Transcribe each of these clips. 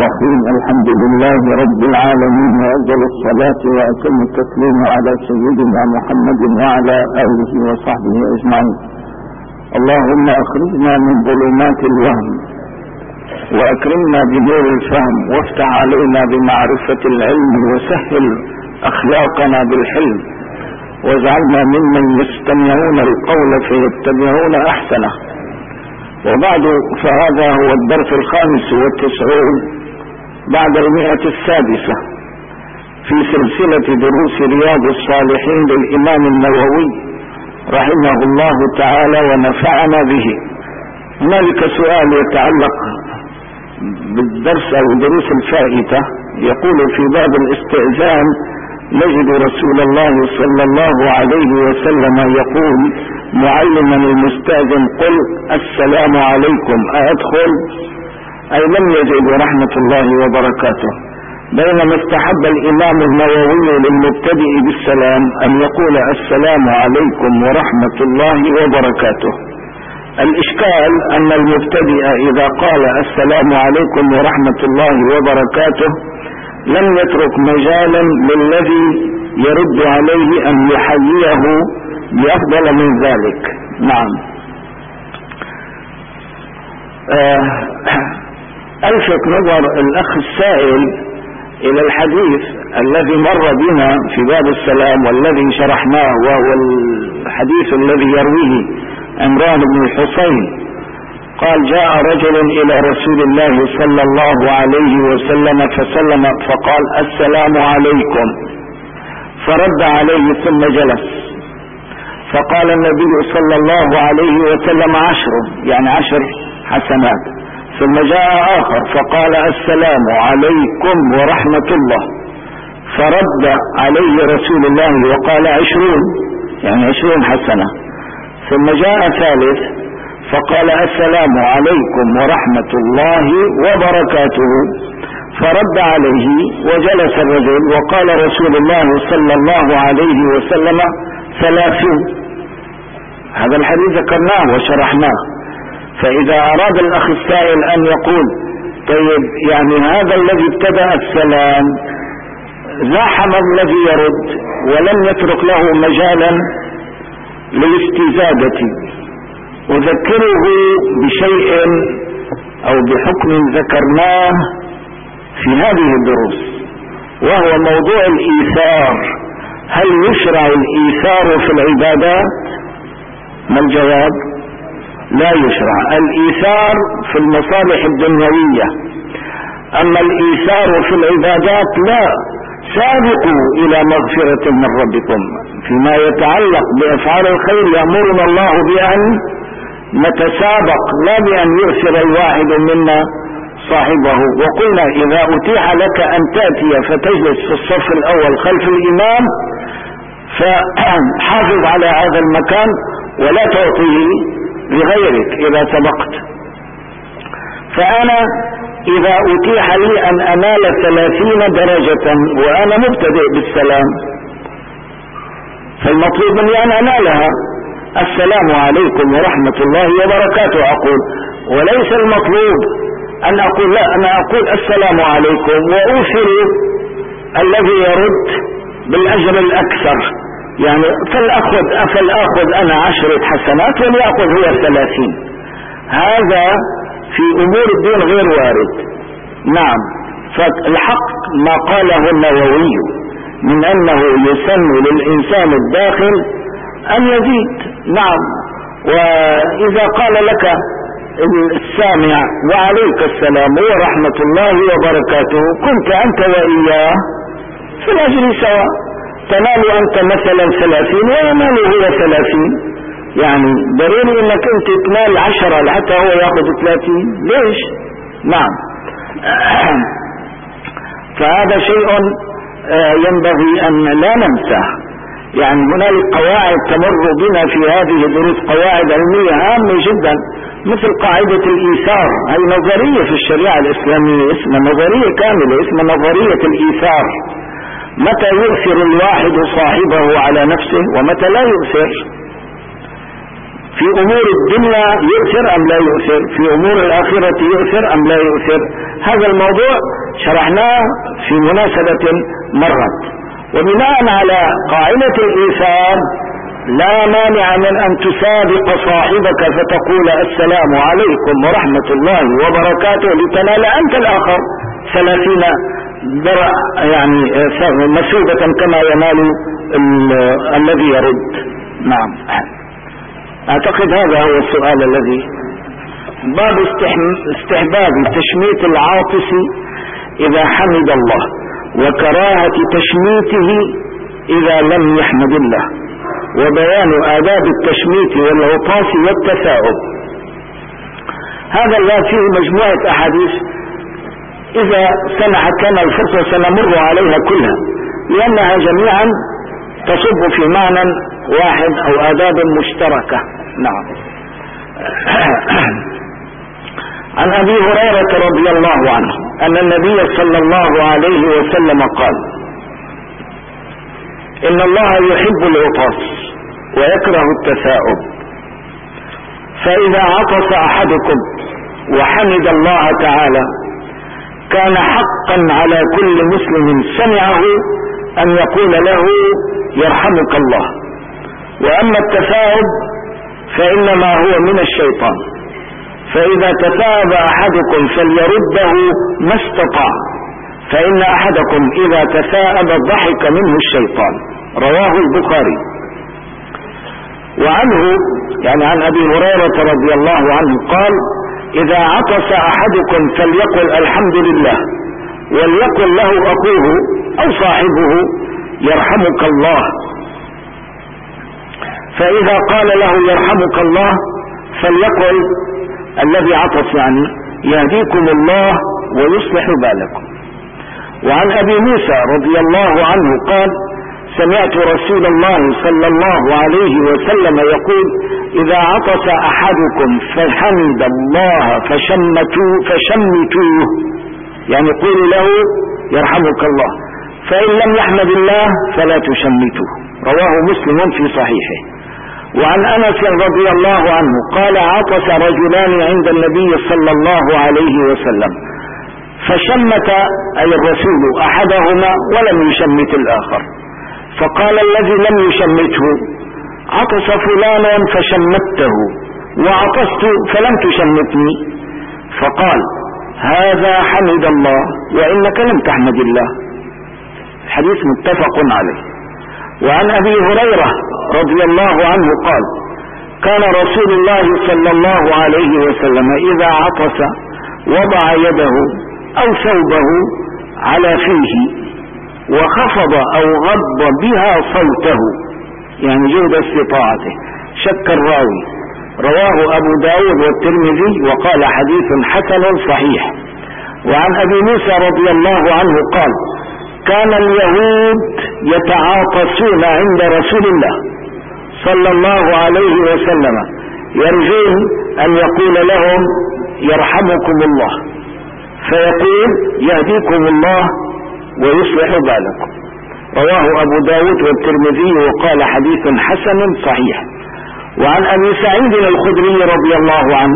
الرحيم. الحمد لله رب العالمين، وأفضل الصلاة وأتم التسليم على سيدنا محمد وعلى آله وصحبه أجمعين. اللهم أخرجنا من ظلمات الوهم وأكرمنا بنور الفهم، وافتح علينا بمعرفة العلم، وسهل أخلاقنا بالحلم، واجعلنا ممن يستمعون القول فيتبعون أحسنه. وبعد، فهذا هو الدرس 95 بعد 100 في سلسلة دروس رياض الصالحين للإمام النووي رحمه الله تعالى ونفعنا به. هنالك سؤال يتعلق بالدرس أو الدروس الفائتة، يقول: في باب الاستئذان نجد رسول الله صلى الله عليه وسلم يقول معلما المستأذن: قل السلام عليكم أأدخل؟ أي لم يجد رحمة الله وبركاته. بينما استحب الإمام النووي للمبتدئ بالسلام أن يقول السلام عليكم ورحمة الله وبركاته. الإشكال أن المبتدئ إذا قال السلام عليكم ورحمة الله وبركاته لم يترك مجالا للذي يرد عليه أن يحييه بأفضل من ذلك. نعم. ألفت نظر الأخ السائل إلى الحديث الذي مر بنا في باب السلام والذي شرحناه، وهو الحديث الذي يرويه عمران بن الحصين قال: جاء رجل إلى رسول الله صلى الله عليه وسلم فسلم فقال: السلام عليكم، فرد عليه ثم جلس، فقال النبي صلى الله عليه وسلم: 10، يعني 10 حسنات. ثم جاء آخر فقال: السلام عليكم ورحمة الله، فرد عليه رسول الله وقال: 20، يعني 20 حسنة. ثم جاء ثالث فقال: السلام عليكم ورحمة الله وبركاته، فرد عليه وجلس الرجل، وقال رسول الله صلى الله عليه وسلم: 30. هذا الحديث ذكرناه وشرحناه. فإذا أراد الأخ السائل أن يقول: طيب، يعني هذا الذي ابتدأ السلام زاحم الذي يرد ولم يترك له مجالا للاستزادة، أذكره بشيء أو بحكم ذكرناه في هذه الدروس، وهو موضوع الإيثار. هل يشرع الإيثار في العبادات؟ ما الجواب؟ لا يشرع الإيثار في المصالح الدنيوية، أما الإيثار في العبادات لا. سابقوا إلى مغفرة من ربكم. فيما يتعلق بأفعال الخير يأمرنا الله بأن نتسابق، لا بأن يؤثر الواحد منا صاحبه. وقلنا: إذا أتيح لك أن تأتي فتجلس في الصف الأول خلف الإمام فحافظ على هذا المكان ولا تعطيه لغيرك إذا سبقت. فأنا إذا أتيح لي أن أنال 30 درجة وأنا مبتدئ بالسلام، فالمطلوب مني أن أنالها. السلام عليكم ورحمة الله وبركاته أقول، وليس المطلوب أن أقول لا، أنا أقول السلام عليكم وأوفر الذي يرد بالأجر الأكثر، يعني فلأخذ أنا 10 حسنات وليأخذ هو 30. هذا في أمور الدين غير وارد. نعم. فالحق ما قاله النووي من أنه يسن للإنسان الداخل أن يزيد. نعم. وإذا قال لك السامع: وعليك السلام ورحمة الله وبركاته، كنت أنت وإياه في الأجر سواء، تنال أنت مثلا 30 وينال هو 30. يعني ضروري انك انت تنال 10 حتى هو ياخذ 30؟ ليش؟ نعم. فهذا شيء ينبغي ان لا ننساه. يعني هنالك قواعد تمر بنا في هذه الدروس، قواعد علمية هامة جدا، مثل قاعدة الإيثار. هي نظرية في الشريعة الإسلامية، اسمها نظرية كاملة، اسمها نظرية الإيثار. متى يؤثر الواحد صاحبه على نفسه ومتى لا يؤثر. في أمور الدنيا يؤثر أم لا يؤثر، في أمور الآخرة يؤثر أم لا يؤثر. هذا الموضوع شرحناه في مناسبة مرت. وبناء على قاعدة الإيثار لا مانع من أن تسابق صاحبك فتقول السلام عليكم ورحمة الله وبركاته لتنال أنت الآخر 30 درع يعني مسودة كما ينال الذي يرد. نعم، أعتقد هذا هو السؤال الذي باب استحباب تشميت العاطس إذا حمد الله وكراهة تشميته إذا لم يحمد الله، وبيان آداب التشميت والعطاس والتثاؤب. هذا الباب فيه مجموعة أحاديث، إذا سمحت لنا الفرصة سنمر عليها كلها لأنها جميعا تصب في معنى واحد أو آداب مشتركة. نعم. عن أبي هريرة رضي الله عنه أن النبي صلى الله عليه وسلم قال: إن الله يحب العطاس ويكره التثاؤب، فإذا عطس أحدكم وحمد الله تعالى كان حقا على كل مسلم سمعه أن يقول له يرحمك الله. وأما التثاؤب فإنما هو من الشيطان، فإذا تثاءب أحدكم فليرده ما استطاع، فإن أحدكم إذا تثاءب ضحك منه الشيطان. رواه البخاري. وعنه يعني عن أبي هريرة رضي الله عنه قال: إذا عطس أحدكم فليقل الحمد لله، وليقل له أخوه أو صاحبه يرحمك الله. فإذا قال له يرحمك الله فليقل الذي عطس يعني يهديكم الله ويصلح بالكم. وعن أبي موسى رضي الله عنه قال: سمعت رسول الله صلى الله عليه وسلم يقول: إذا عطس أحدكم فحمد الله فشمتوه، يعني قولوا له يرحمك الله، فإن لم يحمد الله فلا تشمتوه. رواه مسلم في صحيحه. وعن أنس رضي الله عنه قال: عطس رجلان عند النبي صلى الله عليه وسلم، فشمت أي الرسول أحدهما ولم يشمت الآخر، فقال الذي لم يشمته: عطس فلان فشمته، وعطست فلم تشمتني. فقال: هذا حمد الله وإنك لم تحمد الله. الحديث متفق عليه. وعن أبي هريرة رضي الله عنه قال: كان رسول الله صلى الله عليه وسلم إذا عطس وضع يده أو ثوبه على فيه وخفض أو غض بها صوته، يعني جهد استطاعته. شك الراوي. رواه أبو داود والترمذي وقال حديث حسن صحيح. وعن أبي موسى رضي الله عنه قال: كان اليهود يتعاطسون عند رسول الله صلى الله عليه وسلم يرجون أن يقول لهم يرحمكم الله، فيقول يهديكم الله ويصلح بالكم. رواه أبو داود والترمذي وقال حديث حسن صحيح. وعن أبي سعيد الخدري رضي الله عنه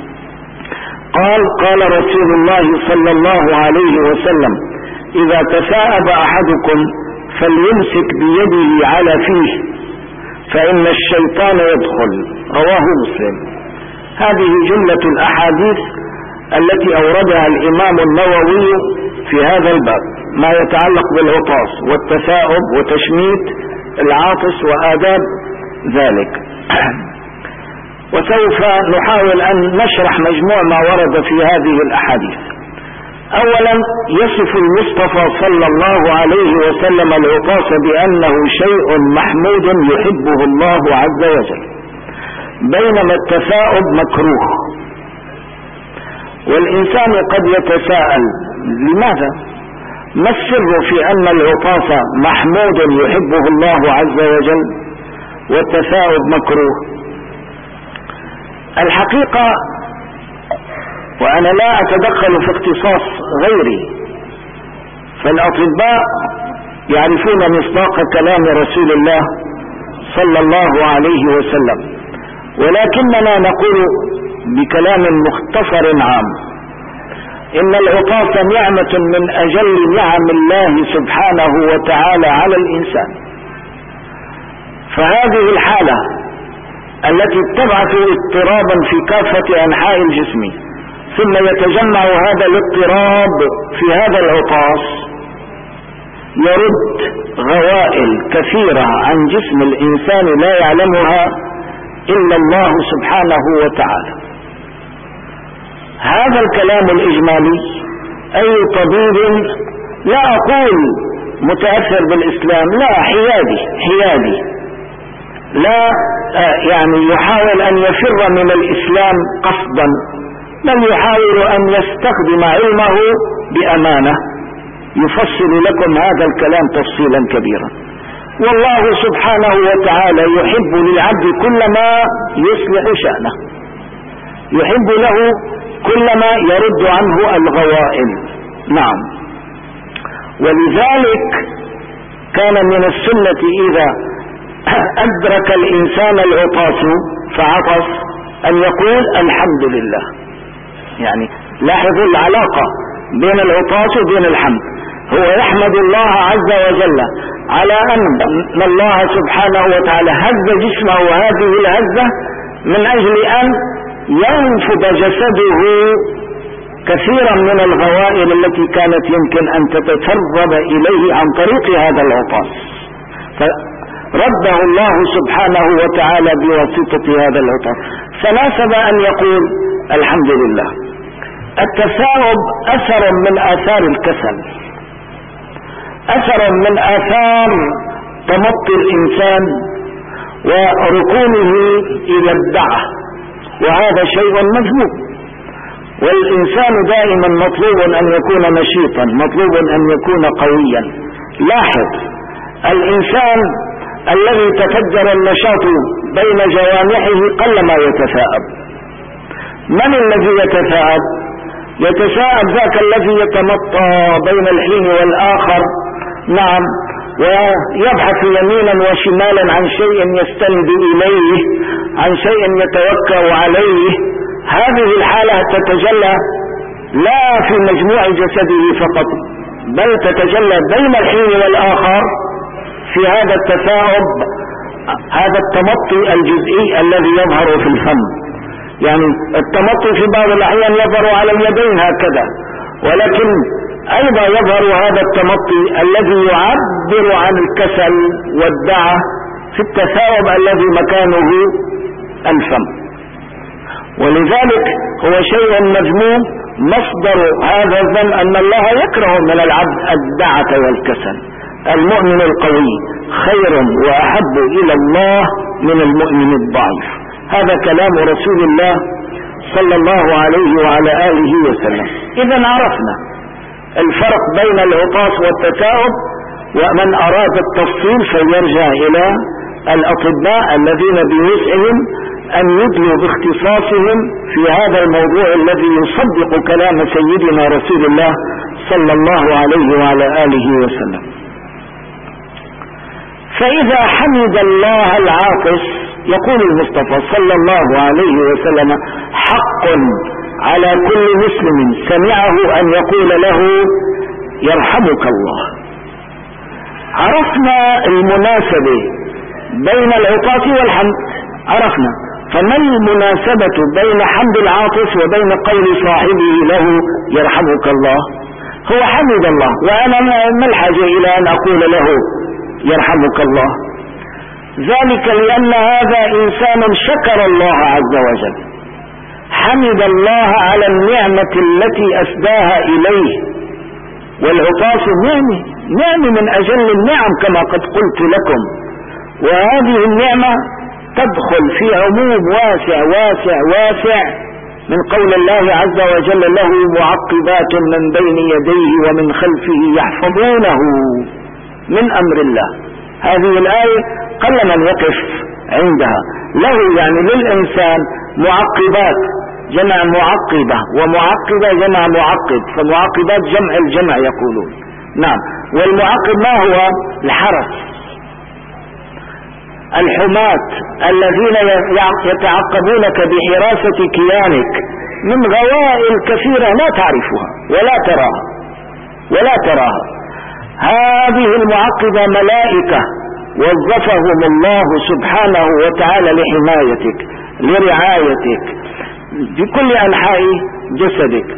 قال: قال رسول الله صلى الله عليه وسلم: إذا تثاءب أحدكم فليمسك بيده على فيه فإن الشيطان يدخل. رواه مسلم. هذه جملة الأحاديث التي أوردها الإمام النووي في هذا الباب، ما يتعلق بالعطاس والتثاؤب وتشميت العاطس وآداب ذلك. وسوف نحاول أن نشرح مجموع ما ورد في هذه الأحاديث. أولا، يصف المصطفى صلى الله عليه وسلم العطاس بأنه شيء محمود يحبه الله عز وجل، بينما التثاؤب مكروه. والإنسان قد يتساءل: لماذا؟ ما السر في أن العطاس محمود يحبه الله عز وجل والتثاؤب مكروه؟ الحقيقة، وأنا لا أتدخل في اختصاص غيري، فالأطباء يعرفون مصداق كلام رسول الله صلى الله عليه وسلم، ولكننا نقول بكلام مختصر عام إن العطاس نعمة من أجل نعم الله سبحانه وتعالى على الإنسان. فهذه الحالة التي تبعث اضطرابا في كافة أنحاء الجسم ثم يتجمع هذا الاضطراب في هذا العطاس يرد غوائل كثيرة عن جسم الإنسان لا يعلمها إلا الله سبحانه وتعالى. هذا الكلام الإجمالي أي طبيب، لا أقول متأثر بالإسلام، لا، حيادي لا يعني يحاول أن يفر من الإسلام قصدا، بل يحاول أن يستخدم علمه بأمانة يفصل لكم هذا الكلام تفصيلا كبيرا. والله سبحانه وتعالى يحب للعبد كل ما يصلح شأنه، يحب له كل ما يرد عنه الغوائل. نعم، ولذلك كان من السنة إذا أدرك الإنسان العطاس فعطس أن يقول الحمد لله. يعني لاحظوا العلاقة بين العطاس وبين الحمد. هو يحمد الله عز وجل على أن الله سبحانه وتعالى هز جسمه هذه الهزة من أجل أن ينفض جسده كثيرا من الغوائل التي كانت يمكن أن تتسرب إليه عن طريق هذا العطاس، فرده الله سبحانه وتعالى بواسطة هذا العطاس. فناسب أن يقول الحمد لله. التثاؤب أثر من آثار الكسل، أثر من آثار تمطي الإنسان وركونه إلى الدعة، وهذا شيء مذموم. والإنسان دائما مطلوب أن يكون نشيطا، مطلوب أن يكون قويا. لاحظ الإنسان الذي تفجر النشاط بين جوانحه قلما يتثاءب. من الذي يتثاءب؟ يتثاءب ذاك الذي يتمطى بين الحين والآخر، نعم، ويبحث يمينا وشمالا عن شيء يستند إليه، عن شيء يتوكل عليه. هذه الحالة تتجلى لا في مجموع جسده فقط، بل تتجلى بين الحين والآخر في هذا التثاؤب، هذا التمطي الجزئي الذي يظهر في الفم. يعني التمطي في بعض الأحيان يظهر على اليدين هكذا، ولكن أيضا يظهر هذا التمطي الذي يعبر عن الكسل والدعة في التثاؤب الذي مكانه الفم. ولذلك هو شيء مذموم. مصدر هذا الذم أن الله يكره من العبد الدعة والكسل. المؤمن القوي خير وأحب إلى الله من المؤمن الضعيف. هذا كلام رسول الله صلى الله عليه وعلى آله وسلم. إذا عرفنا الفرق بين العطاس والتثاؤب، ومن أراد التفصيل فيرجع إلى الأطباء الذين بوسعهم أن يدلوا باختصاصهم في هذا الموضوع الذي يصدق كلام سيدنا رسول الله صلى الله عليه وعلى آله وسلم. فإذا حمد الله العاطس، يقول المصطفى صلى الله عليه وسلم: حق على كل مسلم سمعه أن يقول له يرحمك الله. عرفنا المناسبة بين العطاس والحمد، عرفنا. فما المناسبة بين حمد العاطس وبين قول صاحبه له يرحمك الله؟ هو حمد الله، وأنا ما الحاجة إلى أن أقول له يرحمك الله؟ ذلك لأن هذا إنسان شكر الله عز وجل، حمد الله على النعمة التي أسداها إليه. والعطاس نعمة من أجل النعم كما قد قلت لكم، وهذه النعمة تدخل في عموم واسع واسع واسع من قول الله عز وجل: له معقبات من بين يديه ومن خلفه يحفظونه من أمر الله. هذه الآية قل من يقف عندها. له يعني للإنسان معقبات، جمع معقبة، ومعقبة جمع معقب، فمعقبات جمع الجمع يقولون. نعم، والمعقب ما هو؟ الحرس. الحماة الذين يتعقبونك بحراسة كيانك من غوائل كثيرة لا تعرفها ولا تراها. هذه المعقبة ملائكة وظفهم الله سبحانه وتعالى لحمايتك لرعايتك بكل أنحاء جسدك.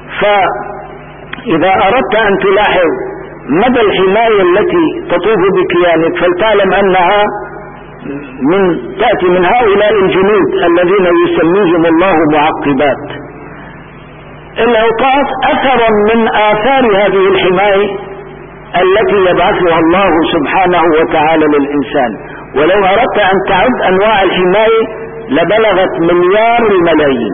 فإذا أردت أن تلاحظ مدى الحماية التي تطوف بكيانك فلتعلم أنها تأتي من هؤلاء الجنود الذين يسميهم الله معقبات. العقاب أثر من آثار هذه الحماية التي يبعثها الله سبحانه وتعالى للإنسان. ولو أردت أن تعد أنواع الحماية لبلغت مليار الملايين.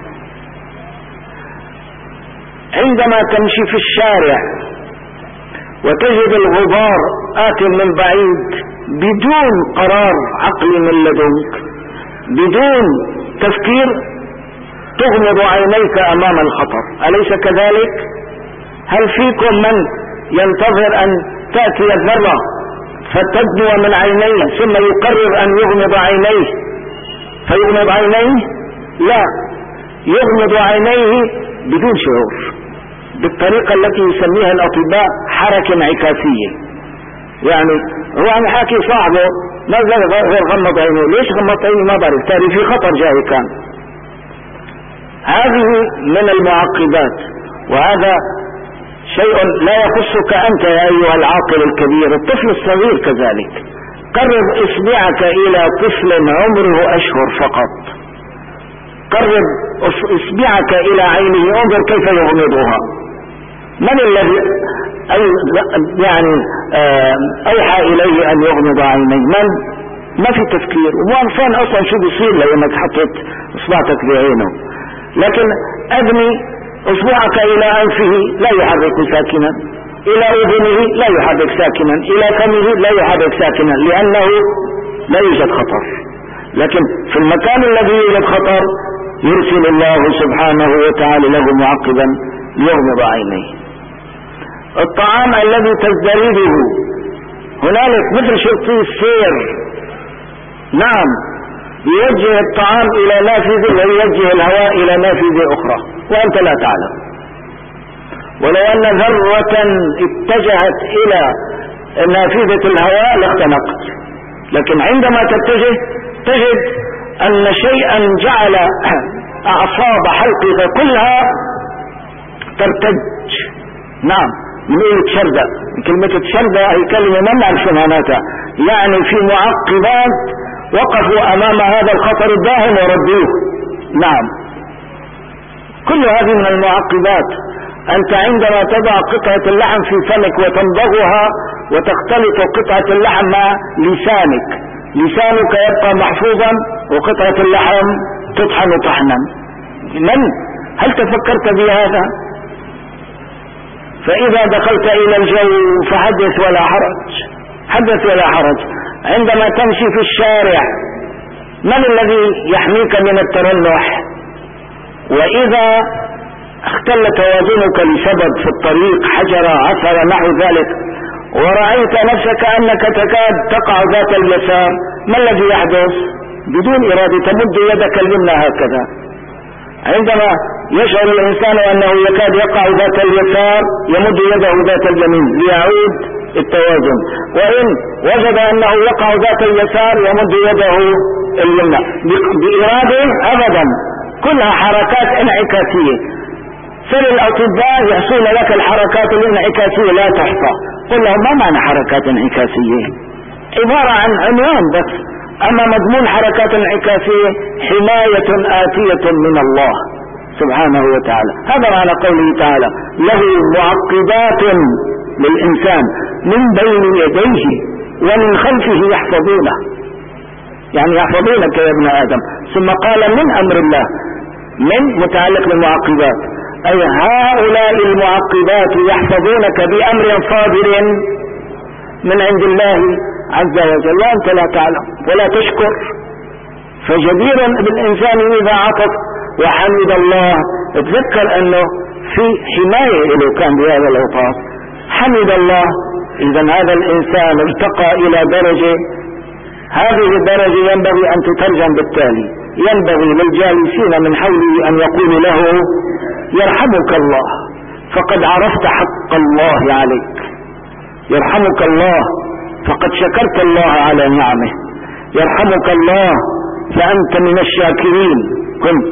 عندما تمشي في الشارع وتجد الغبار آت من بعيد بدون قرار عقلي من لدنك بدون تفكير تغمض عينيك أمام الخطر، أليس كذلك؟ هل فيكم من ينتظر أن تأتي الذرة فتدنو من عينيه ثم يقرر أن يغمض عينيه فيغمض عينيه؟ لا، يغمض عينيه بدون شعور بالطريقة التي يسميها الأطباء حركة انعكاسية. يعني هو عم حاكي صاحبه ما غير غمض عينيه، ليش غمض عينيه ما بعرف، تاري في خطر جاي كان. هذه من المعقبات، وهذا شيء لا يخصك أنت يا أيها العاقل الكبير، الطفل الصغير كذلك. قرب إصبعك إلى طفل عمره أشهر فقط، قرب إصبعك إلى عينه، انظر كيف يغمضها. من الذي أوحى إليه أن يغمض عينيه؟ من؟ ما في تفكير، ومو عارفان أصلا شو بيصير لو انك حطيت إصبعتك بعينه. لكن أدني إصبعك إلى أنفه لا يحرك ساكنا، إلى أذنه لا يحرك ساكنا، إلى فمه لا يحرك ساكنا، لأنه لا يوجد خطر. لكن في المكان الذي يوجد خطر يرسل الله سبحانه وتعالى له معقبا ليغمض عينيه. الطعام الذي تزدريه هنالك مثل شرطي السير، نعم، يوجه الطعام إلى نافذة ويوجه الهواء إلى نافذة أخرى وأنت لا تعلم. ولو أن ذرة اتجهت إلى نافذة الهواء لاختنقت، لكن عندما تتجه تجد أن شيئا جعل أعصاب حلقك كلها ترتج. نعم، من تشردة، كلمة تشردة هي كلمة ما نعرف معناتها، يعني في معقبات وقفوا أمام هذا الخطر الداهم وردوه. نعم، كل هذه من المعقبات. أنت عندما تضع قطعة اللحم في فمك وتمضغها وتختلط قطعة اللحم مع لسانك يبقى محفوظا وقطعة اللحم تطحن طحنا. هل تفكرت بهذا؟ فإذا دخلت إلى الجو فحدث ولا حرج. عندما تمشي في الشارع من الذي يحميك من الترنح؟ وإذا اختل توازنك لسبب في الطريق، حجر، عثر، نحو ذلك، ورأيت نفسك أنك تكاد تقع ذات اليسار، ما الذي يحدث؟ بدون إرادة تمد يدك اليمنى هكذا. عندما يشعر الإنسان أنه يكاد يقع ذات اليسار يمد يده ذات اليمين ليعود التوازن، وإن وجد أنه يقع ذات اليسار يمد يده اليمنى بإرادة أبدا. كلها حركات انعكاسية. سر الأطباء يحصل لك الحركات الانعكاسية لا تحصى. قل لهم ما معنى حركات انعكاسية؟ عبارة عن عنوان بس، أما مضمون حركات انعكاسية حماية آتية من الله سبحانه وتعالى. هذا معنى قوله تعالى له معقبات للإنسان من بين يديه ومن خلفه يحفظونه، يعني يحفظونك يا ابن آدم. ثم قال من أمر الله، من متعلق بالمعقبات، أي هؤلاء المعقبات يحفظونك بأمر صادر من عند الله عز وجل وأنت لا تعلم ولا تشكر. فجدير بالإنسان إذا عطف وحمد الله اتذكر أنه في حماية له كان بهذا الأوقات، حمد الله. إذا هذا الإنسان ارتقى إلى درجة هذه الدرجة ينبغي أن تترجم بالتالي: ينبغي للجالسين من حوله أن يقولوا له يرحمك الله، فقد عرفت حق الله عليك. يرحمك الله، فقد شكرت الله على نعمه. يرحمك الله، فأنت من الشاكرين كنت.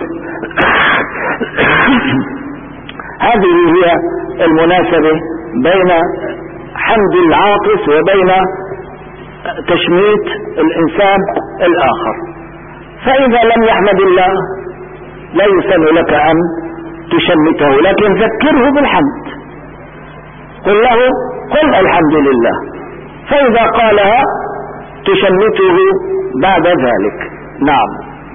هذه هي المناسبة بين حمد العاطس وبين تشميت الإنسان الآخر. فإذا لم يحمد الله لا يسن لك أن تشمته، لكن ذكره بالحمد. قل له قل الحمد لله، فإذا قالها تشمته بعد ذلك. نعم،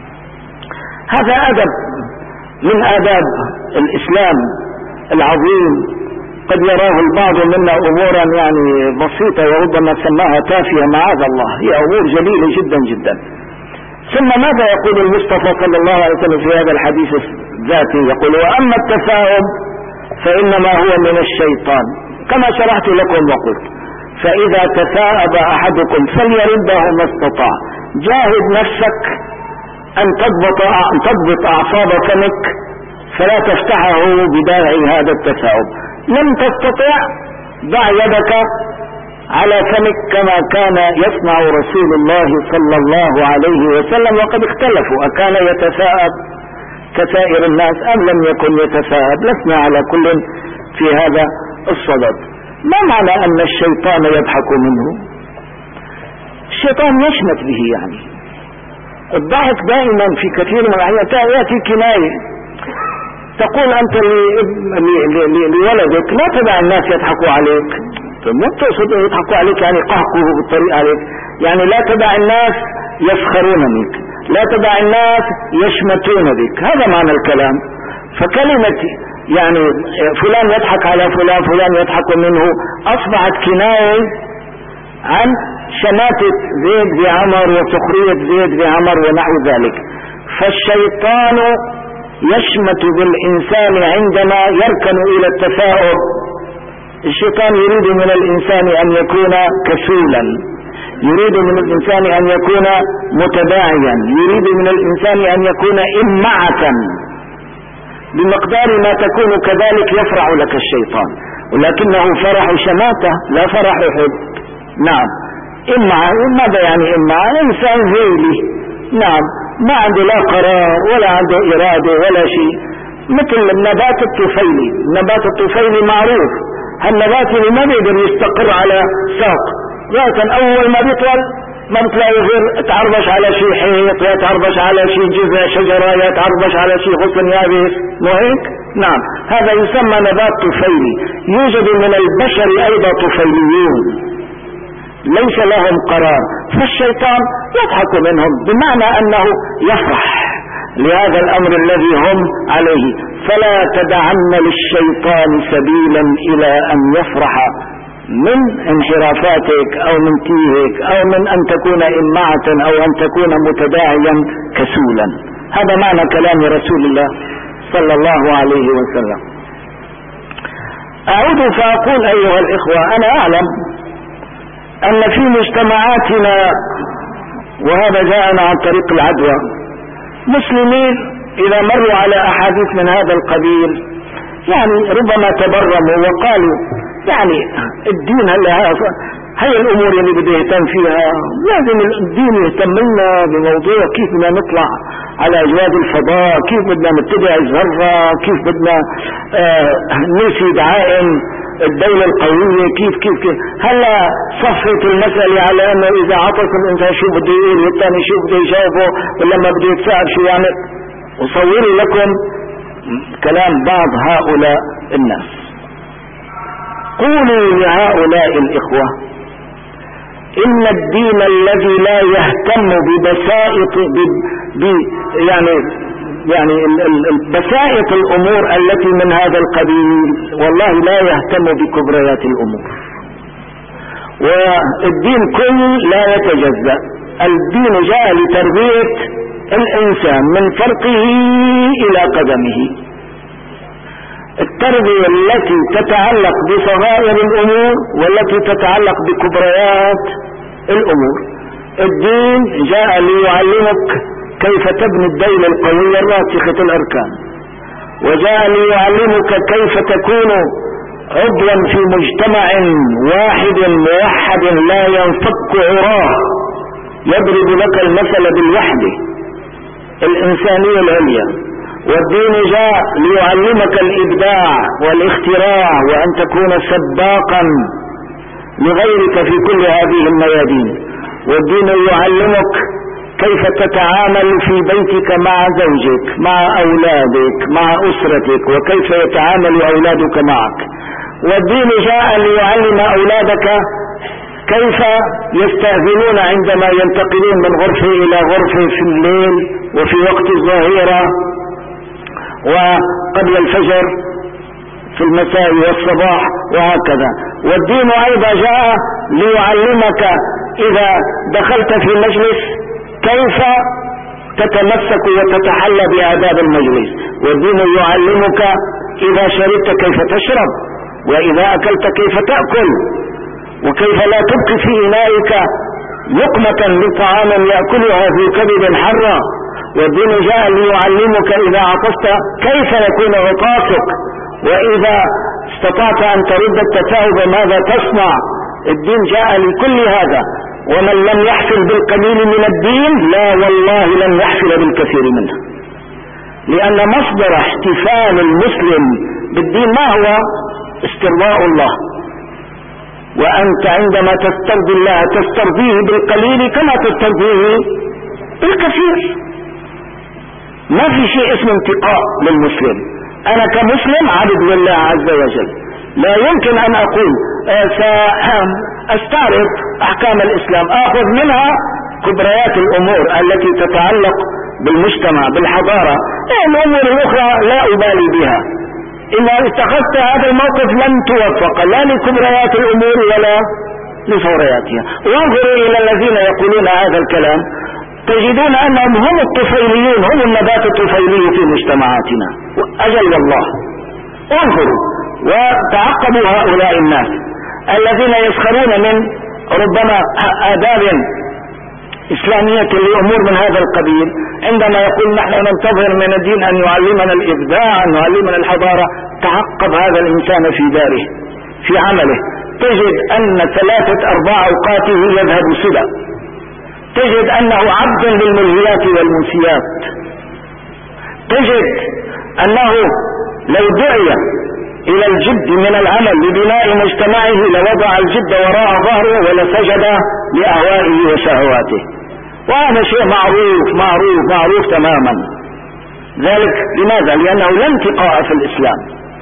هذا أدب من آداب الإسلام العظيم. قد يراه البعض منا أمورا يعني بسيطة وربما سماها تافهة، معاذ الله، هي أمور جليلة جدا جدا. ثم ماذا يقول المصطفى صلى الله عليه وسلم في هذا الحديث الذاتي؟ يقول: وأما التثاؤب فإنما هو من الشيطان، كما شرحت لكم وقلت: فإذا تثاءب أحدكم فليرده ما استطاع. جاهد نفسك أن تضبط أعصاب فمك فلا تفتحه بداعي هذا التثاؤب. لم تستطع، ضع يدك على فمك كما كان يصنع رسول الله صلى الله عليه وسلم. وقد اختلفوا: أكان يتثاءب كسائر الناس أم لم يكن يتثاءب؟ لسنا على كل في هذا الصدد. ما معنى أن الشيطان يضحك منه؟ الشيطان يشمت به، يعني الضحك دائما في كثير من الأحيان يأتي كناية. تقول أنت لولدك: لا تدع الناس يضحكوا عليك. ما تقصد يضحكوا عليك يعني قهقه بالطريقة عليك، يعني لا تدع الناس يسخرون منك، لا تدع الناس يشمتون بك. هذا معنى الكلام. فكلمة يعني فلان يضحك على فلان، فلان يضحك منه، أصبحت كناية عن شماتة زيد بعمر وسخرية زيد بعمر ونحو ذلك. فالشيطان يشمت بالإنسان عندما يركن إلى التثاؤب. الشيطان يريد من الإنسان أن يكون كسولا، يريد من الإنسان أن يكون متداعيا، يريد من الإنسان أن يكون إمعة. بمقدار ما تكون كذلك يفرح لك الشيطان، ولكنه فرح شماتة لا فرح حب. نعم، إمعة. ماذا يعني إمعة؟ إنسان ذيلي. نعم، ما عنده لا قرار ولا عنده إرادة ولا شيء، مثل النبات الطفيلي. النبات الطفيلي معروف، هالنبات اللي ما بيقدر يستقر على ساق، لكن أول ما بيطول ما بتلاقي غير يتعربش على شيء حيط، يتعربش على شيء جذع شجرة، يتعربش على شيء غصن يابس، مو هيك؟ نعم، هذا يسمى نبات طفيلي. يوجد من البشر أيضا طفيليون ليس لهم قرار، فالشيطان يضحك منهم بمعنى أنه يفرح لهذا الأمر الذي هم عليه. فلا تدعن للشيطان سبيلا إلى أن يفرح من انحرافاتك أو من تيهك أو من أن تكون إمعة أو أن تكون متداعيا كسولا. هذا معنى كلام رسول الله صلى الله عليه وسلم. أعود فأقول أيها الإخوة: أنا أعلم أن في مجتمعاتنا، وهذا جاءنا عن طريق العدوى، مسلمين إذا مروا على أحاديث من هذا القبيل يعني ربما تبرموا وقالوا يعني الدين هي الأمور اللي بده يهتم فيها، لازم الدين يهتم لنا بموضوع كيف بدنا نطلع على أجواد الفضاء، كيف بدنا نتبع الذرة، كيف بدنا نسي دعائم الدولة القوية، كيف هلا صفت المسألة على أنه إذا عطس الإنسان شو بده يقول والثاني شو بده يجاوبه، ولما بده يتساءل شو يعمل. أصور لكم كلام بعض هؤلاء الناس. قولوا لهؤلاء الإخوة: إن الدين الذي لا يهتم ببسائط يعني بسائط الأمور التي من هذا القبيل والله لا يهتم بكبريات الأمور. والدين كل لا يتجزأ. الدين جاء لتربية الإنسان من فرقه إلى قدمه. التربية التي تتعلق بصغائر الأمور والتي تتعلق بكبريات الأمور. الدين جاء ليعلمك كيف تبني الدولة القوية الراسخة الأركان، وجاء ليعلمك كيف تكون عضوا في مجتمع واحد موحد لا ينفك عراه، يضرب لك المثل بالوحدة الإنسانية العليا. والدين جاء ليعلمك الإبداع والاختراع، وأن تكون سباقا لغيرك في كل هذه الميادين. والدين يعلمك كيف تتعامل في بيتك مع زوجك، مع أولادك، مع أسرتك، وكيف يتعامل أولادك معك. والدين جاء ليعلم أولادك كيف يستأذنون عندما ينتقلون من غرفة إلى غرفة في الليل وفي وقت الظهيرة وقبل الفجر في المساء والصباح وهكذا. والدين أيضا جاء ليعلمك إذا دخلت في مجلس كيف تتمسك وتتحلى بآداب المجلس. والدين يعلمك إذا شربت كيف تشرب، وإذا أكلت كيف تأكل، وكيف لا تبقي في إنائك لقمة لطعام يأكلها في كبد حرة. والدين جاء ليعلمك إذا عطست كيف يكون عطاسك، وإذا استطعت أن ترد التثاؤب ماذا تصنع. الدين جاء لكل هذا. ومن لم يحفل بالقليل من الدين لا والله لن يحفل بالكثير منه، لأن مصدر احتفال المسلم بالدين ما هو؟ استرضاء الله. وأنت عندما تسترضي الله تسترضيه بالقليل كما تسترضيه بالكثير. ما في شيء اسمه انتقاء للمسلم. أنا كمسلم عبد لله عز وجل، لا يمكن أن أقول سأستعرض أحكام الإسلام، أخذ منها كبريات الأمور التي تتعلق بالمجتمع بالحضارة، الأمور الأخرى لا أبالي بها. إذا اتخذت هذا الموقف لن توفق لا لكبريات الأمور ولا لفورياتها. وانظروا إلى الذين يقولون هذا الكلام تجدون أنهم هم الطفيليون، هم النبات الطفيلي في مجتمعاتنا. أجل والله. انظروا وتعقبوا هؤلاء الناس الذين يسخرون من ربما آداب إسلامية لأمور من هذا القبيل، عندما يقول نحن ننتظر من الدين أن يعلمنا الإبداع، أن يعلمنا الحضارة. تعقب هذا الإنسان في داره في عمله، تجد أن 3/4 أوقاته يذهب سدى، تجد أنه عبد للملهيات والمنسيات، تجد أنه لو دعي إلى الجد من العمل لبناء مجتمعه لوضع الجد وراء ظهره ولسجد لأهوائه وشهواته. وهذا شيء معروف معروف معروف تماما. ذلك لماذا؟ لأنه لا انتقاء في الإسلام.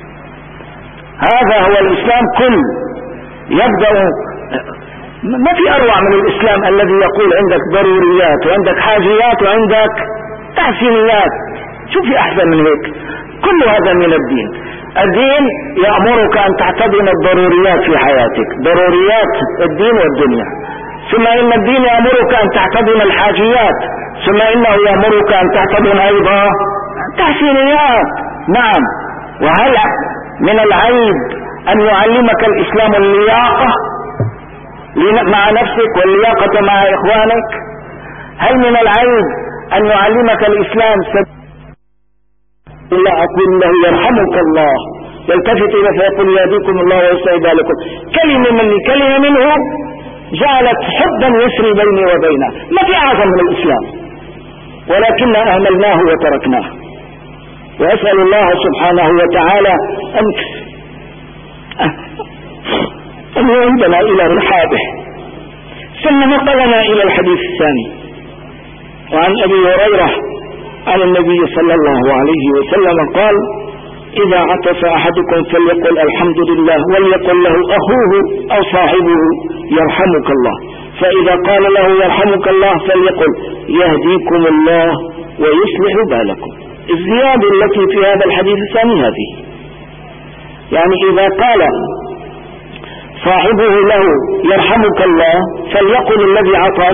هذا هو الإسلام كل يبدأ. ما في أروع من الإسلام الذي يقول عندك ضروريات وعندك حاجيات وعندك تحسينيات. شو في أحسن من هيك؟ كل هذا من الدين. الدين يأمرك أن تعتبر الضروريات في حياتك، ضروريات الدين والدنيا. ثم إن الدين يأمرك أن تعتبر الحاجيات، ثم إنه يأمرك أن تعتبر أيضا تحسينيات. نعم. وهل من العيب أن يعلمك الإسلام اللياقة مع نفسك واللياقة مع إخوانك؟ هل من العيب أن يعلمك الإسلام إلا أقول له يرحمك الله، يلتفت إليه فيقول يهديكم الله ويصلح بالكم. كلمة منه جعلت حبا يسري بيني وبينه. ما في أعظم من الإسلام، ولكن أهملناه وتركناه. وأسأل الله سبحانه وتعالى أن يعيدنا إلى رحابه. ثم نقلنا إلى الحديث الثاني. وعن أبي هريرة عن النبي صلى الله عليه وسلم قال: إذا عطس أحدكم فليقل الحمد لله، وليقل له أخوه أو صاحبه يرحمك الله. فإذا قال له يرحمك الله فليقل يهديكم الله ويصلح بالكم. الزيادة التي في هذا الحديث الثاني هذه، يعني إذا قال صاحبه له يرحمك الله فليقل الذي عطس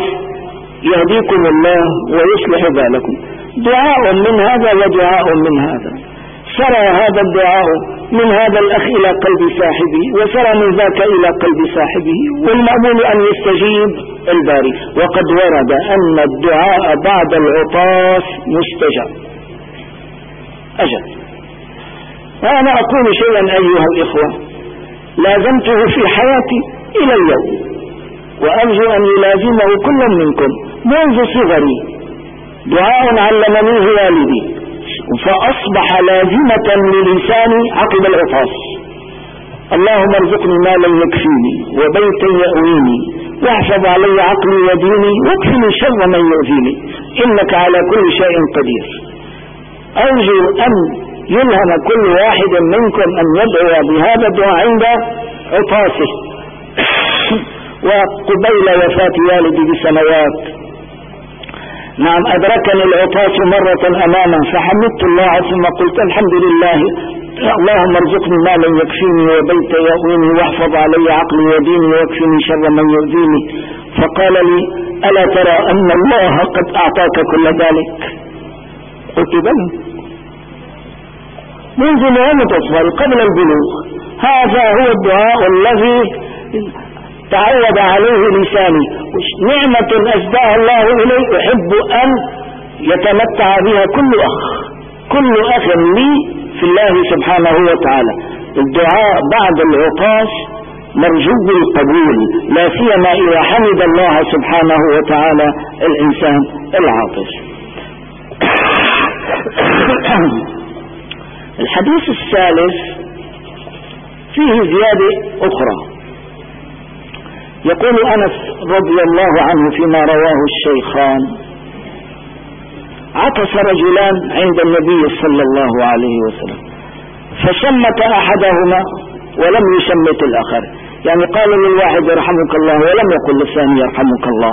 يهديكم الله ويصلح بالكم. دعاء من هذا ودعاء من هذا. سرى هذا الدعاء من هذا الأخ إلى قلب صاحبه وسرى من ذاك إلى قلب صاحبه، والمأمول أن يستجيب الباري. وقد ورد أن الدعاء بعد العطاس مستجاب. أجل، وأنا أقول شيئا أيها الإخوة لازمته في حياتي إلى اليوم، وأرجو أن يلازمه كل منكم منذ صغري. دعاء علمنيه والدي فأصبح لازمة للساني عقب العطاس: اللهم ارزقني مالا يكفيني وبيتا يأويني واحفظ علي عقلي وديني واكفني شر من يؤذيني إنك على كل شيء قدير. أرجو أن يلهم كل واحد منكم أن يدعو بهذا الدعاء عند عطاسه وقبيل وفاة والدي بسنوات. نعم، أدركني العطاس مرة أماما فحمدت الله ثم قلت الحمد لله، اللهم ارزقني مالا يكفيني وبيتا يأويني واحفظ علي عقلي وديني واكفني شر من يؤذيني. فقال لي: ألا ترى أن الله قد أعطاك كل ذلك؟ قلت: بلى، منذ نعمة أصغر قبل البلوغ. هذا هو الدعاء الذي تعود عليه لساني، نعمة أسداها الله إلي أحب أن يتمتع بها كل أخ لي في الله سبحانه وتعالى. الدعاء بعد العطاس مرجو القبول، لا سيما إذا حمد الله سبحانه وتعالى الإنسان العاطس. الحديث الثالث فيه زيادة أخرى. يقول أنس رضي الله عنه فيما رواه الشيخان: عطس رجلان عند النبي صلى الله عليه وسلم فشمت أحدهما ولم يشمت الآخر، يعني قال للواحد يرحمك الله ولم يقل للثاني يرحمك الله.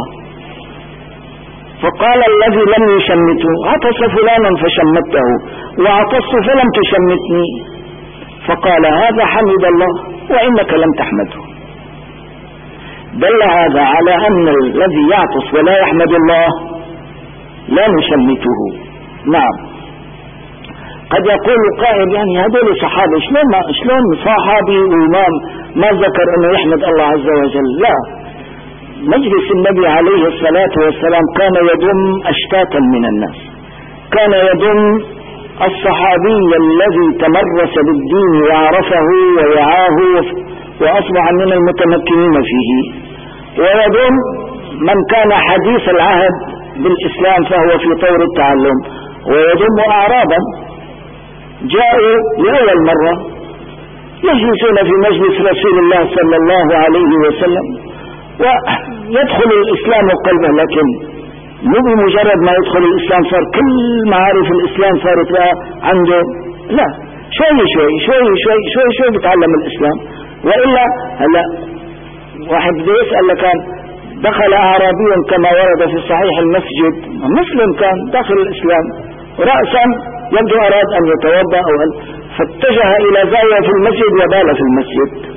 فقال الذي لم يشمته: عطس فلانا فشمته وعطست فلم تشمتني. فقال: هذا حمد الله وإنك لم تحمده. دل هذا على أن الذي يعطس ولا يحمد الله لا نشمته. نعم، قد يقول قائل: يعني هذول صحابي، شلون صحابي وإمام ما ذكر أنه يحمد الله عز وجل؟ لا، مجلس النبي عليه الصلاة والسلام كان يضم أشتاتا من الناس، كان يضم الصحابي الذي تمرس بالدين وعرفه ووعاه وأصبح من المتمكنين فيه، ويضم من كان حديث العهد بالإسلام فهو في طور التعلم، ويضم أعرابا جاءوا لأول مرة يجلسون في مجلس رسول الله صلى الله عليه وسلم ويدخل الإسلام قلبه، لكن مو بمجرد ما يدخل الإسلام صار كل معارف الإسلام صارت بقى عنده، لا، شوي شوي شوي شوي شوي شوي بتعلم الإسلام. وإلا هلا واحد بده يسأل: كان دخل أعرابي كما ورد في صحيح المسجد، مسلم كان داخل الإسلام رأسا يبدو أراد أن يتوضأ فاتجه إلى زاوية في المسجد وبال في المسجد.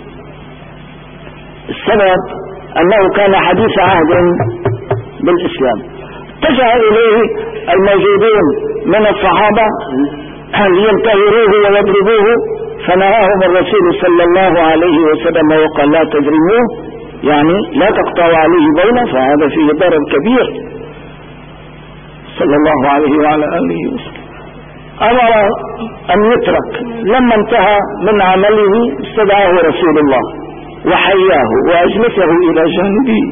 السبب أنه كان حديث عهد بالإسلام. اتجه إليه الموجودون من الصحابة لينتهروه ويضربوه، فنهاهم الرسول صلى الله عليه وسلم وقال: لا تضربوه، يعني لا تقطعوا عليه بوله، فهذا فيه ضرر كبير صلى الله عليه وعلى آله وسلم. أمر أن يترك. لما انتهى من عمله استدعاه رسول الله وحياه وأجلسه إلى جانبه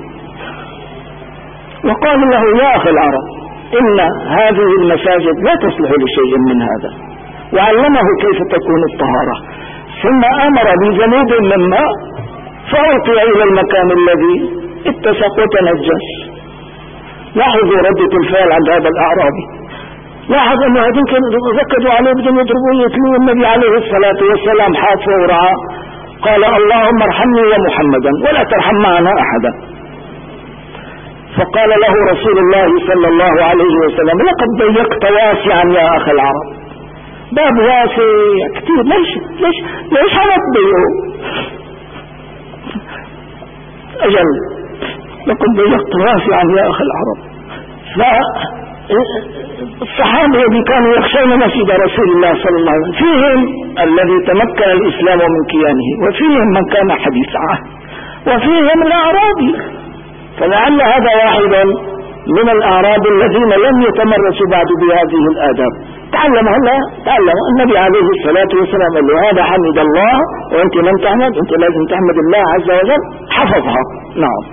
وقال له: يا أخي العرب، إن هذه المساجد لا تصلح لشيء من هذا، وعلمه كيف تكون الطهارة، ثم أمر بذنوب من ماء فألقي إلى المكان الذي اتسق وتنجس. لاحظوا ردة الفعل عند هذا الأعرابي، لاحظ أنه هذين كانوا ركضوا عليه بدهم يضربوه يتلوه. النبي عليه الصلاة والسلام حافظ ورعاه، قال: اللهم ارحمني ومحمدا ولا ترحم معنا أحدا. فقال له رسول الله صلى الله عليه وسلم: لقد ضيقت واسعا يا أخي العرب، باب واسع كتير، ليش حرك بيه؟ أجل، لقد ضيقت واسعا يا أخي العرب. الصحابة اللي كانوا يخشون مسجد رسول الله صلى الله عليه وسلم فيهم الذي تمكن الإسلام من كيانه، وفيهم من كان حديث عهد، وفيهم الأعرابي. فلعل هذا واحد من الأعراب الذين لم يتمرسوا بعد بهذه الآداب، تعلمها النبي عليه الصلاة والسلام قال له هذا حمد الله وأنت لم تحمد، أنت لازم تحمد الله عز وجل، حفظها. نعم.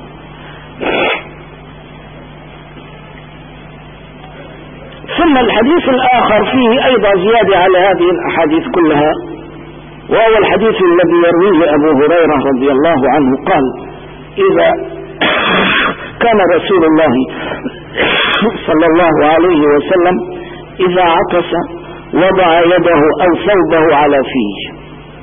ثم الحديث الآخر فيه أيضا زيادة على هذه الأحاديث كلها، وهو الحديث الذي يرويه أبو هريرة رضي الله عنه قال: إذا كان رسول الله صلى الله عليه وسلم إذا عطس وضع يده أو ثوبه على فيه.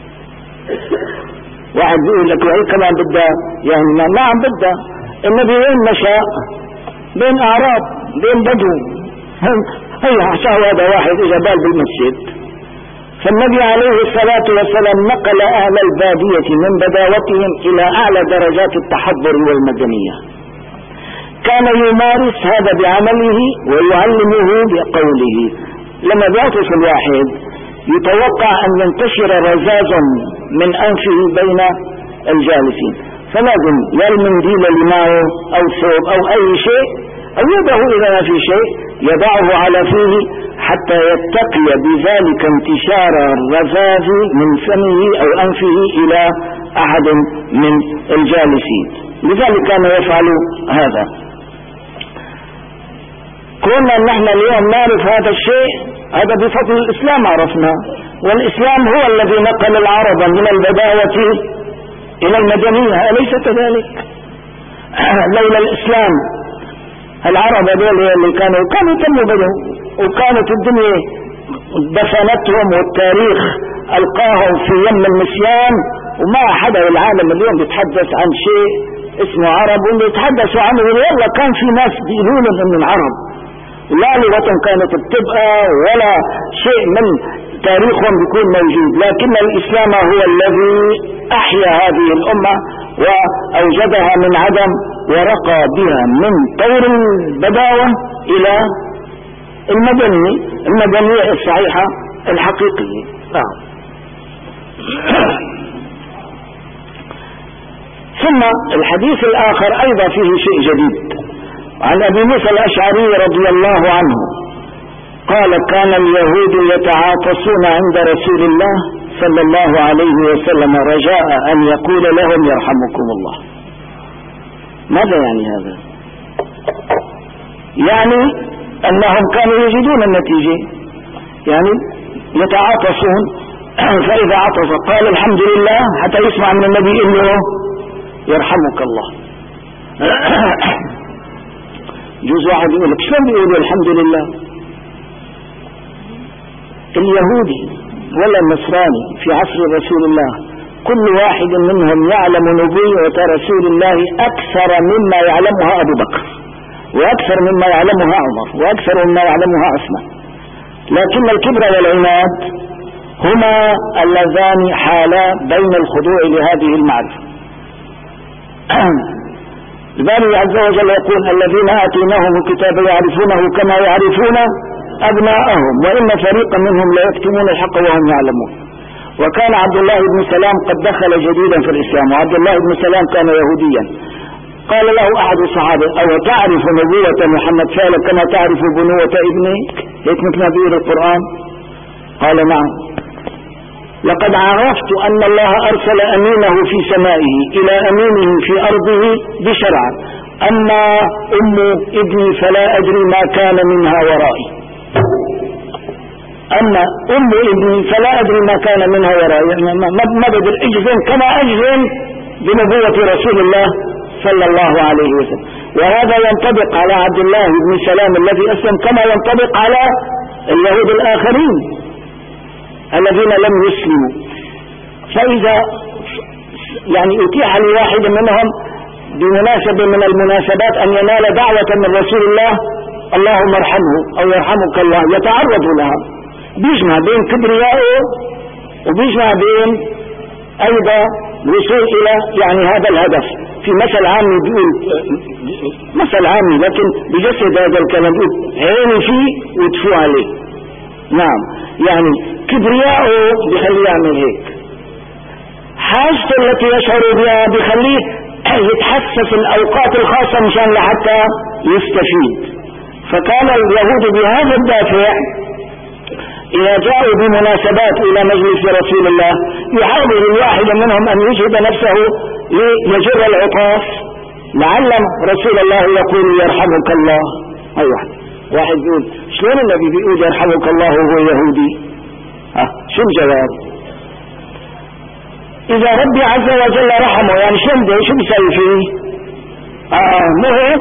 واحد بيقول لك وهي كمان بدها يعني ما عم بدها، النبي وين مشى؟ بين أعراب، بين بدو، هي عشان هذا واحد إجا بال بالمسجد. فالنبي عليه الصلاة والسلام نقل أهل البادية من بداوتهم إلى أعلى درجات التحضر والمدنية. كان يمارس هذا بعمله ويعلمه بقوله. لما بيعطس الواحد يتوقع أن ينتشر رذاذ من أنفه بين الجالسين، فلازم يا المنديل اللي معه أو ثوب أو أي شيء أو يده إذا ما في شيء يضعه على فيه حتى يتقي بذلك انتشار الرذاذ من فمه أو أنفه إلى أحد من الجالسين. لذلك كان يفعل هذا. كنا نحن اليوم نعرف هذا الشيء، هذا بفضل الإسلام عرفنا، والإسلام هو الذي نقل العرب من البداوة إلى المدنية، أليس كذلك؟ لولا الإسلام العرب هذول اللي كانوا تموا بدو، وكانت الدنيا دفنتهم والتاريخ ألقاهم في يم النسيان، وما حدا العالم اليوم بيتحدث عن شيء اسمه عرب، واللي يتحدثوا عنه والله كان في ناس بيقولون ان العرب لا لغتهم كانت بتبقى ولا شيء من تاريخهم بيكون موجود، لكن الإسلام هو الذي أحيا هذه الأمة وأوجدها من عدم ورقى بها من طور البداوة إلى المدنية الصحيحة الحقيقية. ثم الحديث الآخر أيضا فيه شيء جديد، عن أبي موسى الأشعري رضي الله عنه قال: كان اليهود يتعاطسون عند رسول الله صلى الله عليه وسلم رجاء أن يقول لهم يرحمكم الله. ماذا يعني هذا؟ يعني أنهم كانوا يجدون النتيجة، يعني يتعاطسون، فإذا عطس قال الحمد لله حتى يسمع من النبي إنه يرحمك الله. جزء واحد يقول لك شلون بيقولوا الحمد لله؟ اليهودي ولا النصراني في عصر رسول الله كل واحد منهم يعلم نبوة رسول الله أكثر مما يعلمها أبو بكر، وأكثر مما يعلمها عمر، وأكثر مما يعلمها عثمان، لكن الكبر والعناد هما اللذان حالا بين الخضوع لهذه المعرفة. الله عز وجل يقول: الذين آتيناهم الكتاب يعرفونه كما يعرفون أبناءهم وإن فريقا منهم لا يكتمون الحق وهم يعلمون. وكان عبد الله بن سلام قد دخل جديدا في الإسلام، وعبد الله بن سلام كان يهوديا. قال له أحد الصحابة: أو تعرف نبوة محمد فعلا كما تعرف بنوة ابنك؟ هيك مثل ما بيقول القرآن. قال: نعم. لقد عرفت أن الله أرسل أمينه في سمائه إلى أمينه في أرضه بشرع، أما ابني فلا أدري ما كان منها ورائي. أما ابني فلا أدري ما كان منها ورائي، ما بدل أجزم كما أجزم بنبوة رسول الله صلى الله عليه وسلم. وهذا ينطبق على عبد الله بن سلام الذي أسلم كما ينطبق على اليهود الآخرين الذين لم يسلموا. فإذا يعني أتيح لواحد منهم بمناسبة من المناسبات أن ينال دعوة من رسول الله اللهم ارحمه أو يرحمك الله، يتعرض لها، بيجمع بين كبريائه وبيجمع بين أيضا الوصول إلى يعني هذا الهدف. في مثل عام مثل عامي لكن بجسد هذا الكلام، عيني فيه وتفو عليه. نعم، يعني كبرياءه بخليه يعمل هيك، حاجته التي يشعر بها بخليه يتحسس الأوقات الخاصة مشان لحتى يستفيد. فكان اليهود بهذا الدافع إذا جاءوا بمناسبات إلى مجلس رسول الله يحاول الواحد منهم أن يجهد نفسه ليجر العطاس، لعل رسول الله يقول يرحمك الله. أي واحد يقول شلون النبي بيقول يرحمك الله وهو يهودي؟ شو الجواب؟ إذا ربي عز وجل رحمه يعني شو بيسوي فيه؟ مو هيك؟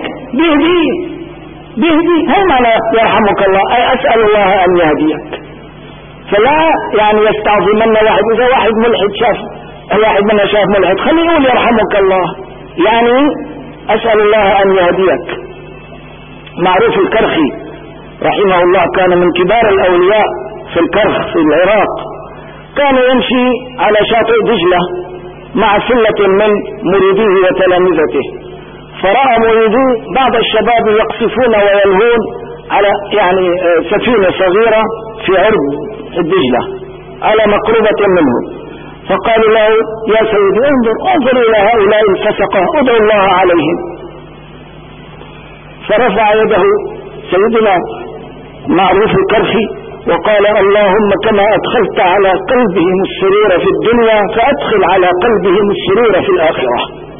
بيهدي هي معنى يرحمك الله، أي أسأل الله أن يهديك. فلا يعني يستعظمن واحد، إذا واحد ملحد شاف واحد منا شاف ملحد خليه يقول يرحمك الله، يعني أسأل الله أن يهديك. معروف الكرخي رحمه الله كان من كبار الأولياء في الكرخ في العراق، كان يمشي على شاطئ دجلة مع سلة من مريديه وتلامذته، فرأى مريديه بعض الشباب يقصفون ويلهون على يعني سفينة صغيرة في عرض الدجلة على مقربة منه، فقال له يا سيدي انظر إلى هؤلاء الفسقة ادعو الله عليهم. فرفع يده سيدنا معروف الكرخي وقال اللهم كما أدخلت على قلبهم السرور في الدنيا فأدخل على قلبهم السرور في الآخرة.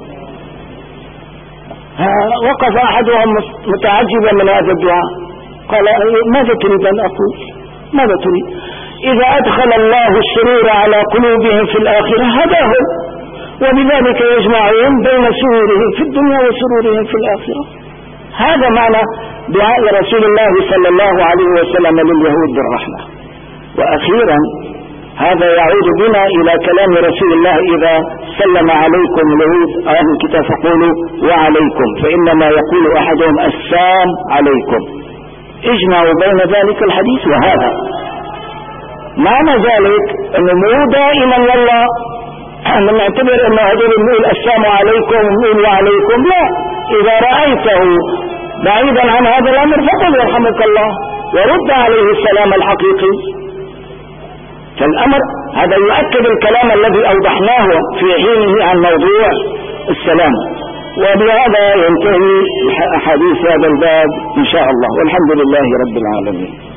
وقف أحدهم متعجبا من هذا الدعاء، قال ماذا تريد أن أقول؟ ماذا تريد؟ إذا أدخل الله السرور على قلوبهم في الآخرة هداهم، وبذلك يجمعون بين سرورهم في الدنيا وسرورهم في الآخرة. هذا معنى دعاء رسول الله صلى الله عليه وسلم لليهود بالرحمة. وأخيرا هذا يعود بنا إلى كلام رسول الله إذا سلم عليكم اليهود أهل الكتاب فقولوا وعليكم، فإنما يقول أحدهم السلام عليكم. اجمعوا بين ذلك الحديث وهذا. معنى ذلك أنه مو دائما والله أن نعتبر أنه هذول نقول السلام عليكم ونقول وعليكم، لا، إذا رأيته بعيدا عن هذا الأمر فقل يرحمك الله ورد عليه السلام الحقيقي. فالأمر هذا يؤكد الكلام الذي أوضحناه في حينه عن موضوع السلام. وبهذا ينتهي حديث هذا الباب إن شاء الله، والحمد لله رب العالمين.